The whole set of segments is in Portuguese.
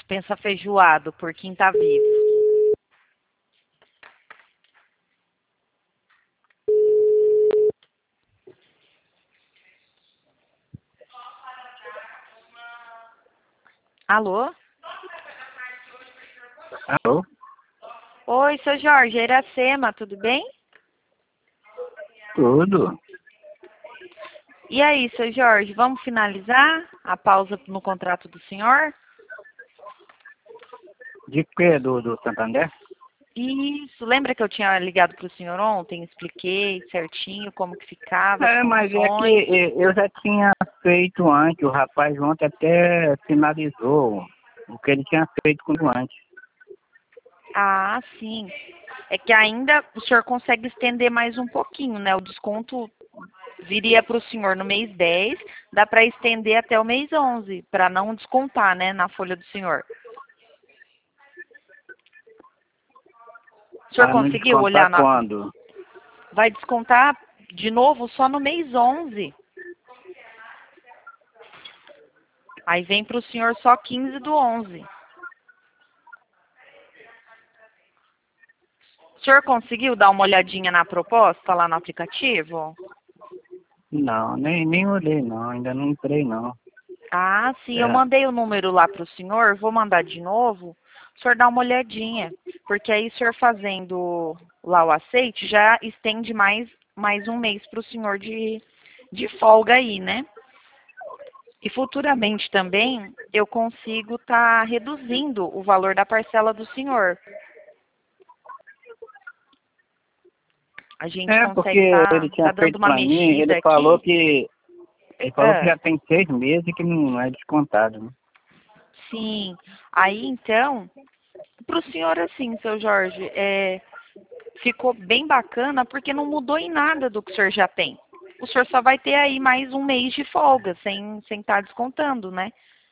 Dispensa feijoado por quem tá vivo. Alô? Alô? Oi, seu Jorge, Iracema, tudo bem? Tudo. E aí, seu Jorge, vamos finalizar a pausa no contrato do senhor? De quê? Do Santander? Isso, lembra que eu tinha ligado para o senhor ontem, expliquei certinho como que ficava, as Mas é que condições. eu já tinha feito antes, o rapaz ontem até finalizou o que ele tinha feito comigo antes. Ah, sim. É que ainda o senhor consegue estender mais um pouquinho, né? O desconto viria para o senhor no mês 10, dá para estender até o mês 11, para não descontar, né, na folha do senhor. O senhor Para não conseguiu olhar descontar na... quando? Vai descontar de novo só no mês 11. Aí vem para o senhor só 15 do 11. O senhor conseguiu dar uma olhadinha na proposta lá no aplicativo? Não, nem olhei não, ainda não entrei não. Ah, sim, eu É, mandei o número lá para o senhor, vou mandar de novo. O senhor dá uma olhadinha, porque aí o senhor fazendo lá o aceite já estende mais um mês para o senhor de folga aí, né? E futuramente também eu consigo estar reduzindo o valor da parcela do senhor. A gente porque consegue ele tinha tá dando feito uma para mim, mexida aqui. ele falou que Ah, já tem 6 meses que não é descontado, né? sim. Aí então, para o senhor assim, seu Jorge, ficou bem bacana porque não mudou em nada do que o senhor já tem. O senhor só vai ter aí mais um mês de folga, sem estar descontando, né?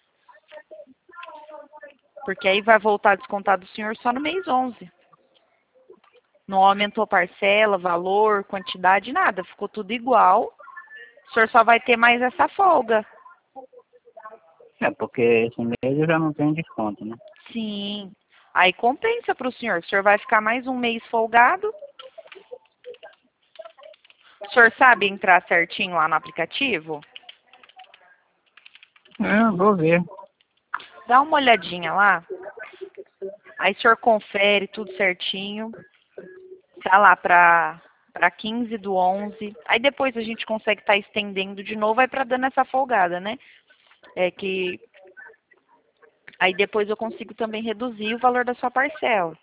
Porque aí vai voltar a descontar do senhor só no mês 11. Não aumentou parcela, valor, quantidade, nada. Ficou tudo igual. O senhor só vai ter mais essa folga. Porque esse mês eu já não tenho desconto, né? Sim. Aí compensa para o senhor. O senhor vai ficar mais um mês folgado. O senhor sabe entrar certinho lá no aplicativo? Vou ver. Dá uma olhadinha lá. Aí o senhor confere tudo certinho. Tá lá para 15 do 11. Aí depois a gente consegue estar estendendo de novo, vai para dando essa folgada, né? É que aí depois eu consigo também reduzir o valor da sua parcela.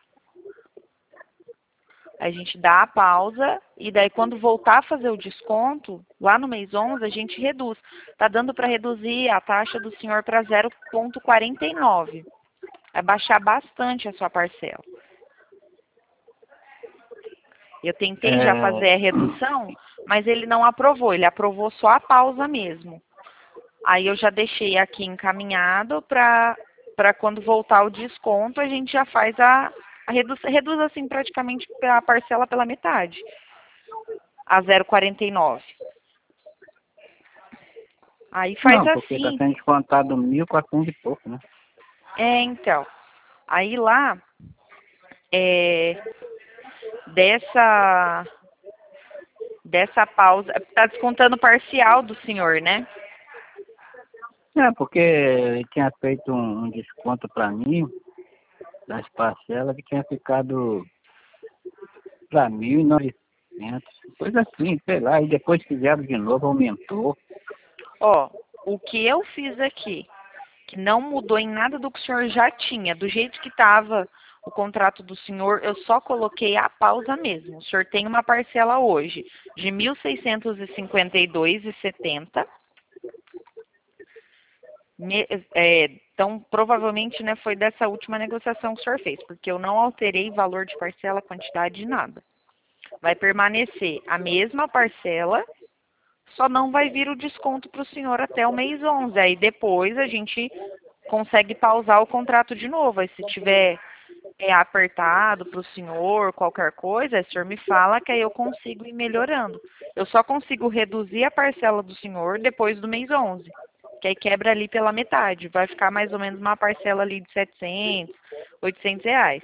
A gente dá a pausa e daí quando voltar a fazer o desconto, lá no mês 11 a gente reduz. Tá dando para reduzir a taxa do senhor para 0,49. Vai baixar bastante a sua parcela. Eu tentei já É, fazer a redução, mas ele não aprovou. Ele aprovou só a pausa mesmo. Aí eu já deixei aqui encaminhado para quando voltar o desconto, a gente já faz a redução. Reduz assim praticamente a parcela pela metade, a 0,49. Aí faz não, porque está assim. sendo descontado 1.400 e pouco, né? Então. Aí lá, é, dessa, dessa pausa, está descontando parcial do senhor, né? Porque ele tinha feito um desconto para mim, das parcelas, que tinha ficado para 1.900, coisa assim, sei lá, e depois fizeram de novo, aumentou. Ó, o que eu fiz aqui, que não mudou em nada do que o senhor já tinha, do jeito que estava o contrato do senhor, eu só coloquei a pausa mesmo. O senhor tem uma parcela hoje de 1.652,70. Então, provavelmente, né, foi dessa última negociação que o senhor fez, porque eu não alterei valor de parcela, quantidade de nada. Vai permanecer a mesma parcela, só não vai vir o desconto para o senhor até o mês 11. Aí depois a gente consegue pausar o contrato de novo. Aí se tiver apertado para o senhor, qualquer coisa, o senhor me fala que aí eu consigo ir melhorando. Eu só consigo reduzir a parcela do senhor depois do mês 11. que aí quebra ali pela metade. Vai ficar mais ou menos uma parcela ali de 700, 800 reais.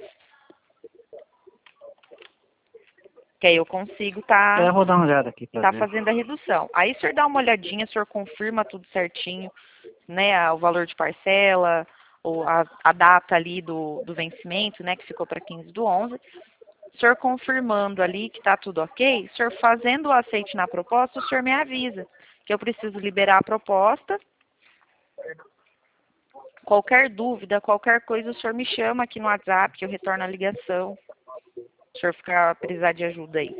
Que aí eu consigo Eu vou dar uma olhada aqui para ver. fazendo a redução. Aí o senhor dá uma olhadinha, o senhor confirma tudo certinho, né? O valor de parcela, ou a data ali do vencimento, né? Que ficou para 15/11. O senhor confirmando ali que está tudo ok, o senhor fazendo o aceite na proposta, o senhor me avisa que eu preciso liberar a proposta. Qualquer dúvida, qualquer coisa, o senhor me chama aqui no WhatsApp, que eu retorno a ligação. Se o senhor precisar de ajuda aí.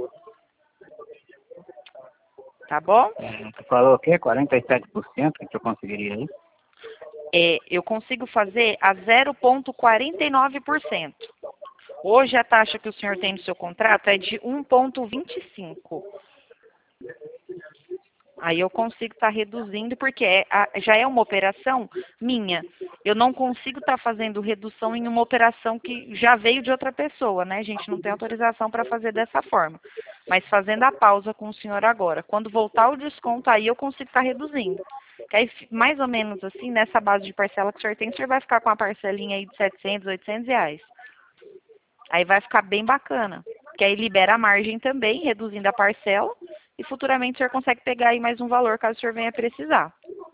Tá bom? Tu falou o quê? 47% que eu conseguiria aí? Eu consigo fazer a 0,49%. Hoje a taxa que o senhor tem no seu contrato é de 1,25%. Aí eu consigo estar reduzindo, porque já é uma operação minha. Eu não consigo estar fazendo redução em uma operação que já veio de outra pessoa, né? A gente não tem autorização para fazer dessa forma. Mas fazendo a pausa com o senhor agora. Quando voltar o desconto, aí eu consigo estar reduzindo. Que aí, mais ou menos assim, nessa base de parcela que o senhor tem, o senhor vai ficar com uma parcelinha aí de 700, 800 reais. Aí vai ficar bem bacana. Que aí libera a margem também, reduzindo a parcela. E futuramente o senhor consegue pegar aí mais um valor, caso o senhor venha precisar.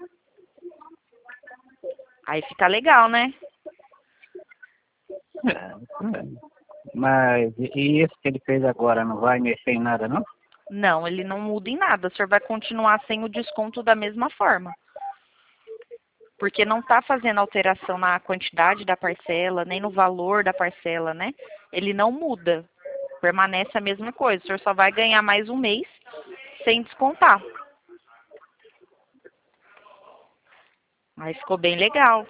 Aí fica legal, né? Mas e esse que ele fez agora não vai mexer em nada, não? Não, ele não muda em nada. O senhor vai continuar sem o desconto da mesma forma. Porque não está fazendo alteração na quantidade da parcela, nem no valor da parcela, né? Ele não muda. Permanece a mesma coisa. O senhor só vai ganhar mais um mês sem descontar. Aí ficou bem legal.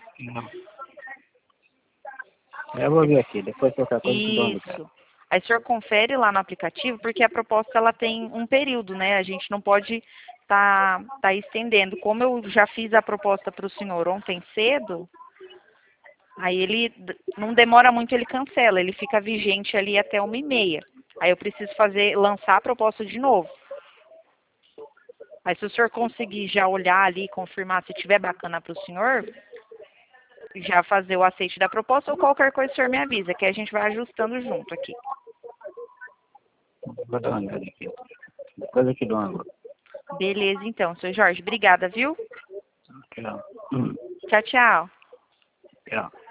Eu vou ver aqui, depois qualquer coisa que dou Isso. Aí o senhor confere lá no aplicativo, porque a proposta ela tem um período, né? A gente não pode tá estendendo. Como eu já fiz a proposta para o senhor ontem cedo, aí ele não demora muito, ele cancela, ele fica vigente ali até 1h30. Aí eu preciso lançar a proposta de novo. Aí se o senhor conseguir já olhar ali, confirmar se tiver bacana para o senhor, já fazer o aceite da proposta ou qualquer coisa o senhor me avisa, que a gente vai ajustando junto aqui. Vou dar uma olhada aqui. Depois eu te dou uma olhada. Beleza, então, seu Jorge. Obrigada, viu? Tchau. Tchau, tchau. Tchau.